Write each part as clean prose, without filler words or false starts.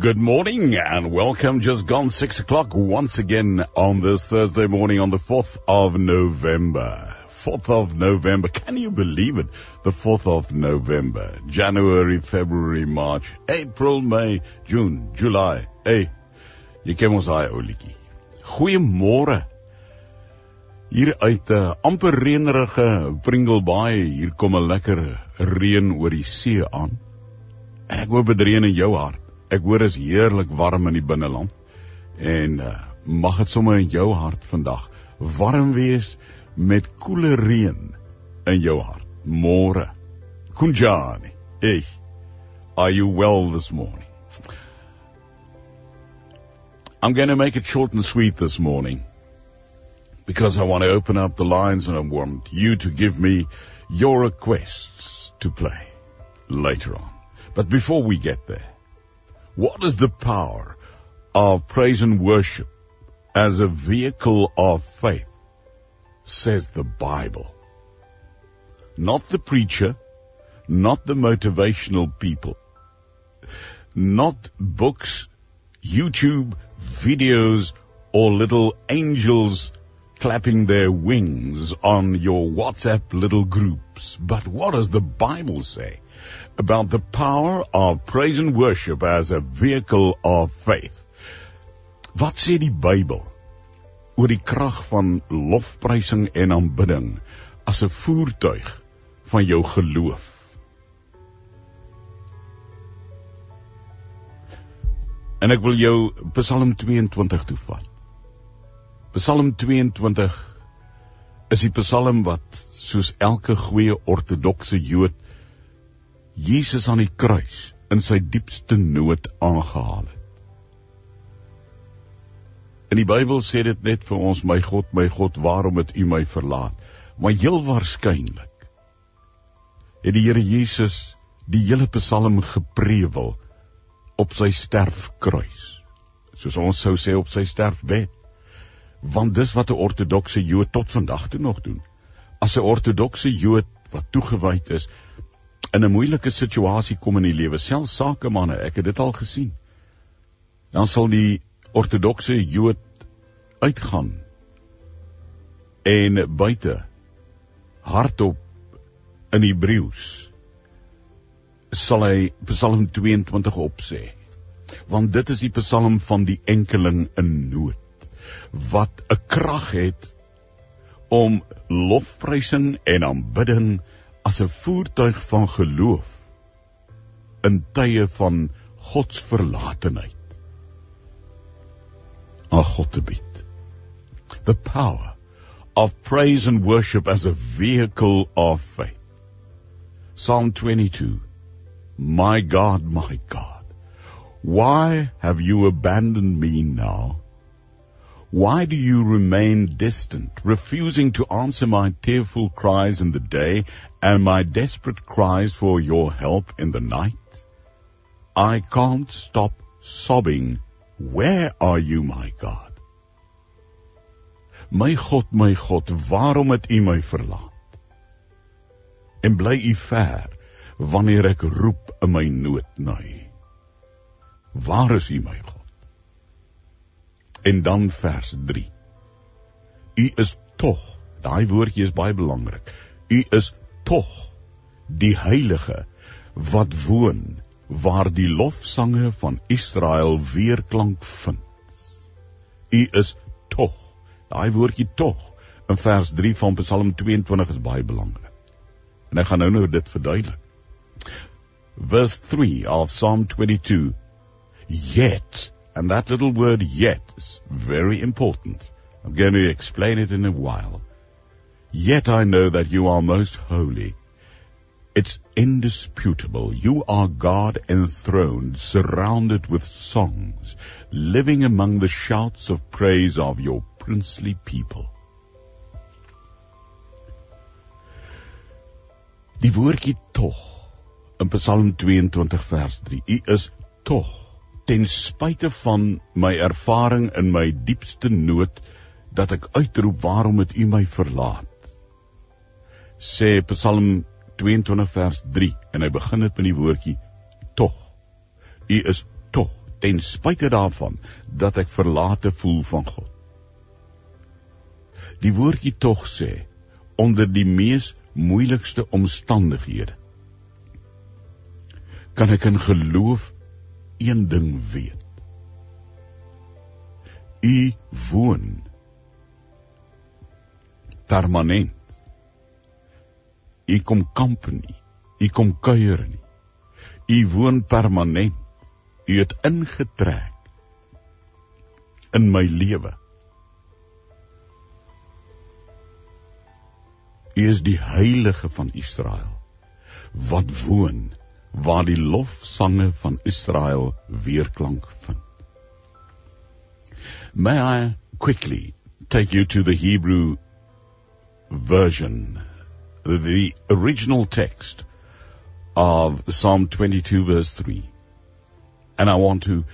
Good morning and welcome. Just gone 6 o'clock once again on this Thursday morning on the 4th of November. 4th of November. Can you believe it? The 4th of November. January, February, March, April, May, June, July. Hey, jy ken ons daai ou liedjie. Goeiemôre. Hier uit amper reënerige Pringlebaai, hier kom 'n lekker reën oor die see aan. En ek hoop dit reën in jou hart. Ek hoor is heerlik warm in die binneland. En mag het sommer in jou hart vandag warm wees met koele reën in jou hart. Môre. Kunjani. Hey, are you well this morning? I'm going to make it short and sweet this morning because I want to open up the lines and I want you to give me your requests to play later on. But before we get there, what is the power of praise and worship as a vehicle of faith, says the Bible? Not the preacher, not the motivational people, not books, YouTube videos, or little angels clapping their wings on your WhatsApp little groups. But what does the Bible say about the power of praise and worship as a vehicle of faith? Wat sê die Bybel oor die krag van lofprysing en aanbidding as 'n voertuig van jou geloof? En ek wil jou Psalm 22 toevat. Psalm 22 is die psalm wat, soos elke goeie ortodokse Jood, Jesus aan die kruis in sy diepste nood aangehaal het. En die Bybel sê dit net vir ons, my God, waarom het U my verlaat? Maar heel waarskynlik het die Here Jesus die hele psalm geprewel op sy sterfkruis. Soos ons sou sê op sy sterfbed. Want dis wat 'n ortodokse Jood tot vandag toe nog doen. As 'n ortodokse Jood wat toegewyd is, in 'n moeilike situasie kom in die lewe, selfs sakemanne, ek het dit al gesien, dan sal die ortodokse Jood uitgaan en buite hardop in Hebreëus sal hy Psalm 22 opsê, want dit is die psalm van die enkeling in nood, wat 'n krag het om lofprysing en aanbidding as 'n voertuig van geloof in tye van Gods verlatenheid aan God te bied. The power of praise and worship as a vehicle of faith. Psalm 22. My God, why have you abandoned me now? Why do you remain distant, refusing to answer my tearful cries in the day and my desperate cries for your help in the night? I can't stop sobbing. Where are you, my God? My God, waarom het U my verlaat? En bly U ver wanneer ek roep in my nood na U? Waar is U, my God? En dan vers 3. U is tog, daai woordjie is baie belangrik, U is tog die Heilige wat woon waar die lofsange van Israel weerklank vind. U is tog, daai woordjie tog in vers 3 van Psalm 22 is baie belangrik. En ek gaan nou dit verduidelik. Verse 3 of Psalm 22, yet, and that little word yet is very important. I'm going to explain it in a while. Yet I know that you are most holy. It's indisputable. You are God enthroned, surrounded with songs, living among the shouts of praise of your princely people. Die woordjie tog in Psalm 22 vers 3. U is tog, ten spyte van my ervaring in my diepste nood, dat ek uitroep, waarom het U my verlaat? Sê Psalm 22 vers 3, en hy begin dit met die woordjie tog. U is tog, ten spyte daarvan, dat ek verlate voel van God. Die woordjie tog sê, onder die mees moeilikste omstandighede, kan ek in geloof een ding weet. U woon permanent. U kom kamp nie, u kom kuier nie. U woon permanent. U het ingetrek in my lewe. U is die heilige van Israel, wat woon, waar die lofsange van Israel weerklank vind. May I quickly take you to the Hebrew version, the original text of Psalm 22 verse 3. And I want to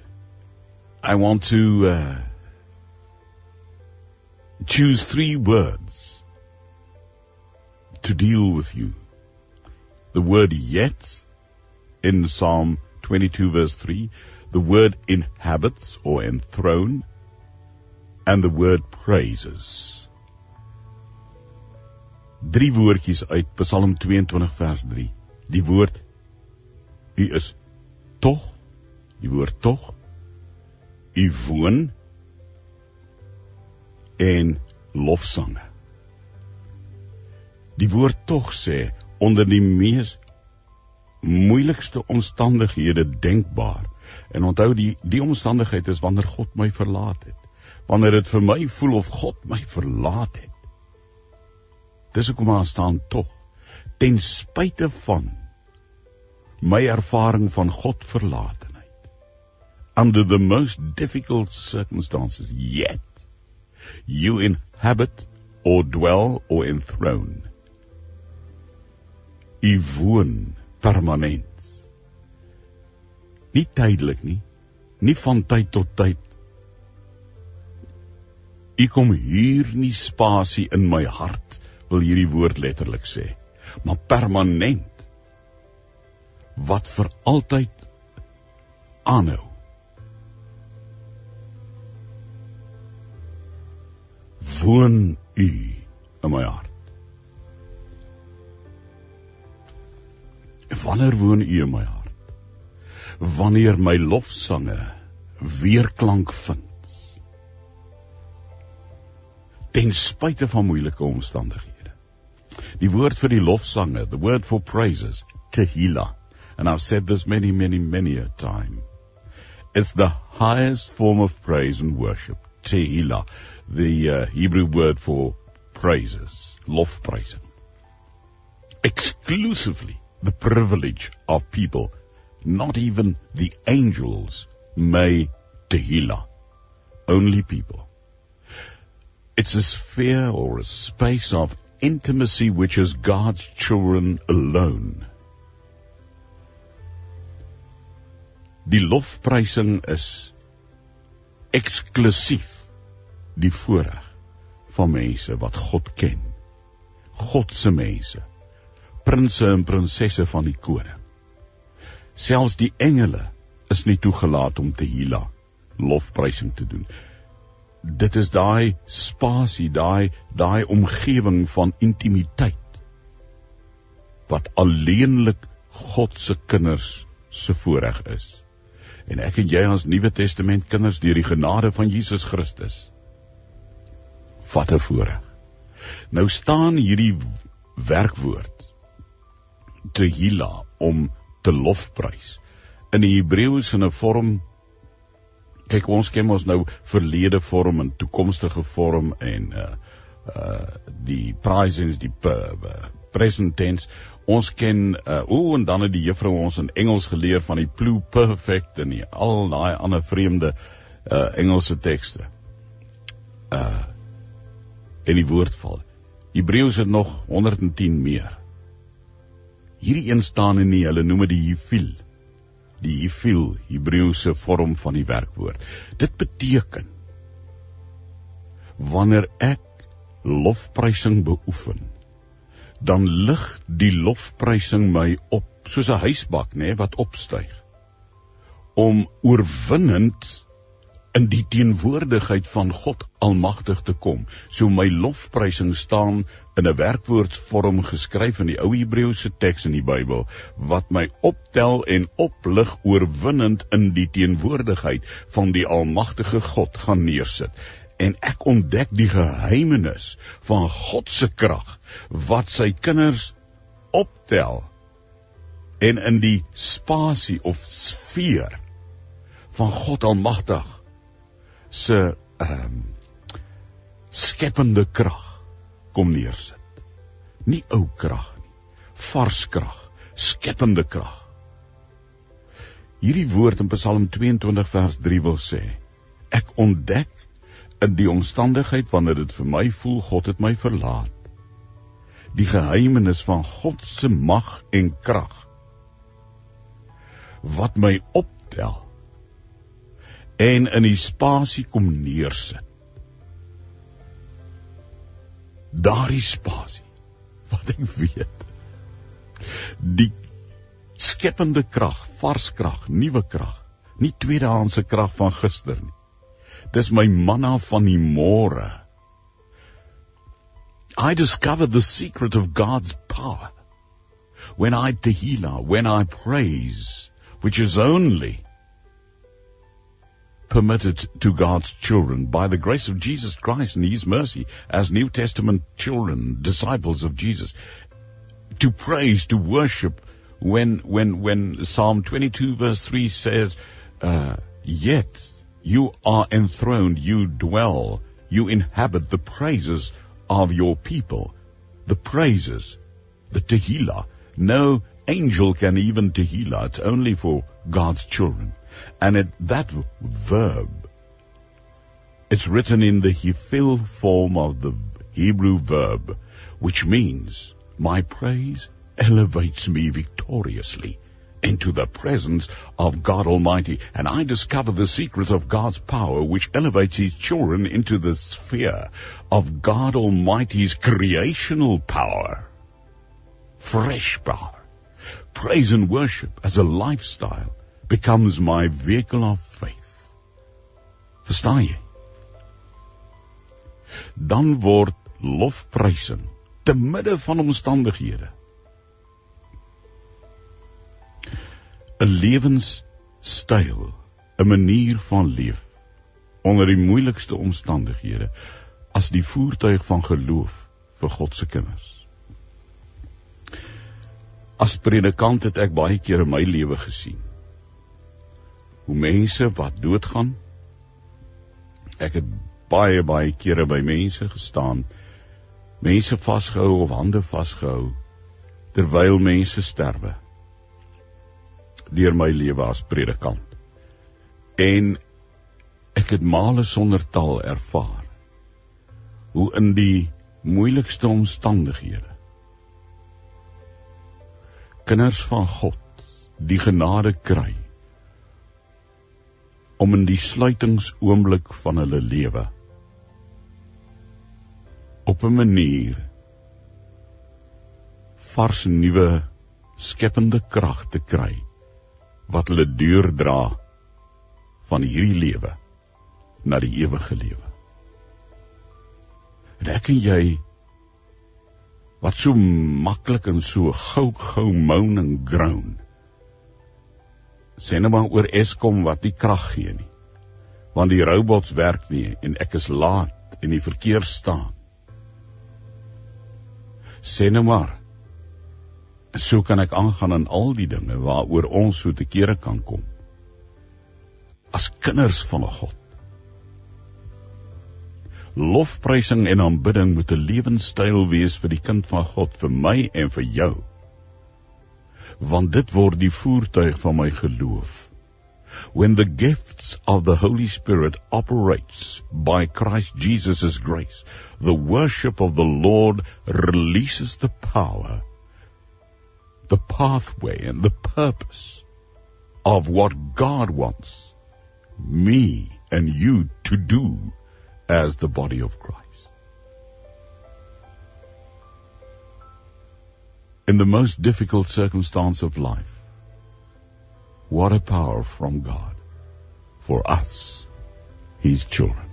choose 3 words to deal with you. The word yet in Psalm 22 verse 3, the word inhabits or enthrone, and the word praises. 3 woordjies uit Psalm 22 vers 3. Die woord, u is toch, die woord toch, u woon, en lofsange. Die woord toch sê, onder die mees moeilikste omstandighede denkbaar, en onthou die omstandigheid is wanneer God my verlaat het, wanneer het vir my voel of God my verlaat het. Dis hoekom daar staan toch, ten spyte van my ervaring van God verlatenheid, under the most difficult circumstances, yet you inhabit or dwell or enthrone. U woon permanent. Nie tydelik nie, nie van tyd tot tyd. U kom hier nie spasie in my hart, wil hierdie woord letterlik sê, maar permanent, wat vir altyd aanhou. Woon u in my hart. Wanneer woon u in my hart? Wanneer my lofsange weerklank vind, ten spyte van moeilike omstandighede. Die woord vir die lofsange, the word for praises, Tehillah, and I've said this many a time, it's the highest form of praise and worship, Tehillah, the Hebrew word for praises, lofprysing. Exclusively the privilege of people, not even the angels, may Tehillah. Only people. It's a sphere or a space of intimacy which is God's children alone. Die lofprysing is eksklusief die voorreg van mense wat God ken. God se mense, prinse en prinsesse van die koning. Selfs die engele is nie toegelaat om Tehillah, lofprysing te doen. Dit is daai spasie, daai omgewing van intimiteit, wat alleenlik God se kinders se voorreg is. En ek en jy as Nuwe Testament kinders deur die genade van Jesus Christus, wat 'n voorreg. Nou staan hierdie werkwoord, Tehillah, om te lofprys, in die Hebreëus in 'n vorm. Kyk, ons ken ons nou verlede vorm en toekomstige vorm en die praisings, die present tense. Ons ken, en dan het die juffrou ons in Engels geleer van die pluperfect en al daai ander vreemde Engelse tekste. En die woordval. Hebreëus het nog 110 meer. Hierdie een staan in hulle noem dit die Hifil. Die Hifil, Hebreëse vorm van die werkwoord. Dit beteken, wanneer ek lofprysing beoefen, dan lig die lofprysing my op, soos 'n huisbak, wat opstyg, om oorwinnend in die teenwoordigheid van God Almagtig te kom. So my lofprysing staan in 'n werkwoordsvorm geskryf in die ou Hebreëse teks in die Bybel, wat my optel en oplig oorwinnend in die teenwoordigheid van die Almagtige God gaan neersit. En ek ontdek die geheimenis van God se krag, wat sy kinders optel en in die spasie of sfeer van God Almagtig se skepende krag kom neersit. Nie ou krag nie, vars krag, skepende krag. Hierdie woord in Psalm 22 vers 3 wil sê, ek ontdek in die omstandigheid wanneer dit vir my voel, God het my verlaat, die geheimenis van God se mag en krag, wat my optel, en in die spasie kom neersit. Daardie spasie, wat ek weet, die skepende krag, vars krag, nuwe krag, nie tweedehandse krag van gister nie. Dis my manna van die môre. I discovered the secret of God's power when I tehillah, when I praise, which is only permitted to God's children by the grace of Jesus Christ and His mercy as New Testament children, disciples of Jesus, to praise, to worship, when Psalm 22 verse 3 says, yet you are enthroned, you dwell, you inhabit the praises of your people, the praises, the tehillah. No angel can even tehillah, it's only for God's children. And that verb, it's written in the hefil form of the Hebrew verb, which means my praise elevates me victoriously into the presence of God Almighty. And I discover the secret of God's power, which elevates His children into the sphere of God Almighty's creational power, fresh power. Praise and worship as a lifestyle becomes my vehicle of faith. Verstaan jy? Dan word lofprysing te midde van omstandighede 'n lewenstyl, 'n manier van leef onder die moeilikste omstandighede as die voertuig van geloof vir God se kinders. As predikant het ek baie keer in my lewe gesien hoe mense wat doodgaan, ek het baie kere by mense gestaan, mense vasgehou of hande vasgehou, terwyl mense sterwe, deur my lewe as predikant. En ek het male sonder taal ervaar, hoe in die moeilikste omstandighede, kinders van God die genade kry, om in die sluitingsoomblik van hulle lewe op 'n manier vars nuwe skepende krag te kry wat hulle deurdra van hierdie lewe na die ewige lewe. En ek en jy wat so maklik en so gou moan en groan, sê nou maar oor Eskom wat nie krag gee nie, want die robots werk nie en ek is laat en die verkeer staan. Sê nou maar, en so kan ek aangaan in al die dinge waaroor ons so te kere kan kom. As kinders van God. Lofprysing en aanbidding moet 'n lewenstyl wees vir die kind van God, vir my en vir jou. Want dit word die voertuig van my geloof. When the gifts of the Holy Spirit operates by Christ Jesus' grace, the worship of the Lord releases the power, the pathway and the purpose of what God wants me and you to do as the body of Christ. In the most difficult circumstance of life, What a power from God for us, His children.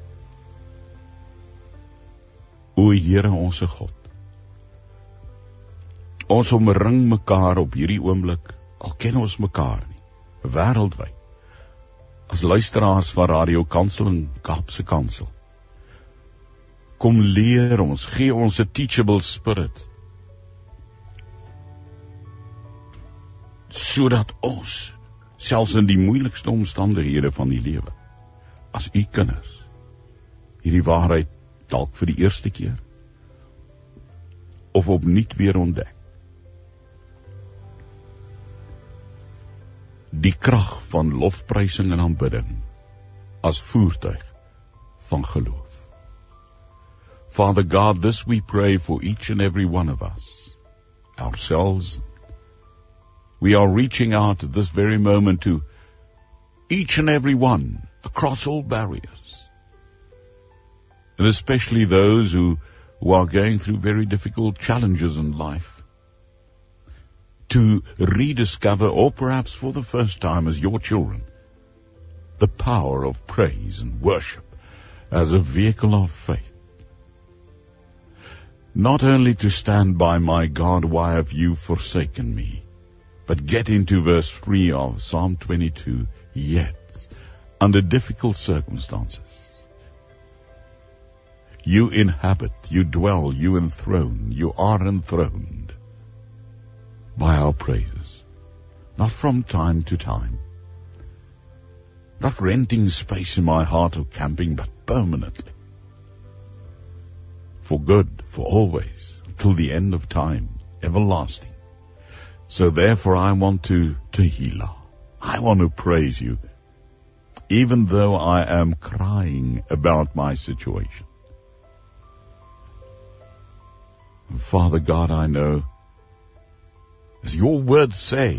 O Here onse God, ons omring mekaar op hierdie oomblik, al ken ons mekaar nie, wêreldwyd, as luisteraars van Radio Kansel en Kaapse Kansel. Kom leer ons, gee ons 'n teachable spirit, sodat ons, selfs in die moeilikste omstandighede van die lewe, as u kinders, hierdie waarheid dalk vir die eerste keer, of opnuut weer ontdek. Die krag van lofprysing en aanbidding as voertuig van geloof. Father God, this we pray for each and every one of us, ourselves. We are reaching out at this very moment to each and every one across all barriers, and especially those who are going through very difficult challenges in life, to rediscover, or perhaps for the first time as your children, the power of praise and worship as a vehicle of faith. Not only to stand by my God, why have you forsaken me? But get into verse 3 of Psalm 22, yet, under difficult circumstances, you inhabit, you dwell, you enthrone, you are enthroned by our praises, not from time to time, not renting space in my heart or camping, but permanently, for good, for always, till the end of time, everlasting. So therefore I want to Tehillah. I want to praise you, even though I am crying about my situation. And Father God, I know, as your words say,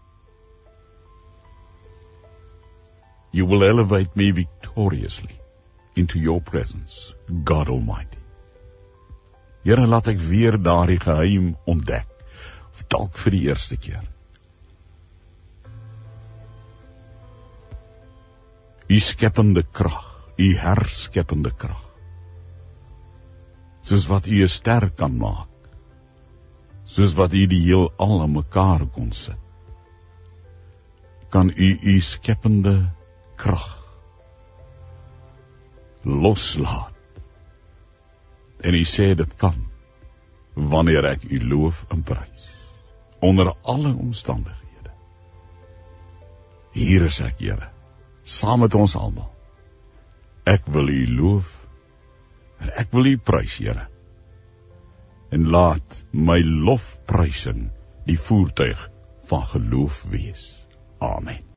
you will elevate me victoriously into your presence, God Almighty. Here, laat ek weer daardie geheim ontdek, of dalk vir die eerste keer. U skepende krag, u herskeppende krag, soos wat u 'n ster kan maak, soos wat u die heelal aan mekaar kon sit, kan u skepende krag loslaat. En u sê dit kan, wanneer ek u loof en prys, onder alle omstandighede. Hier is ek, Here, saam met ons almal. Ek wil u loof, en ek wil u prys, Here. En laat my lofprysing die voertuig van geloof wees. Amen.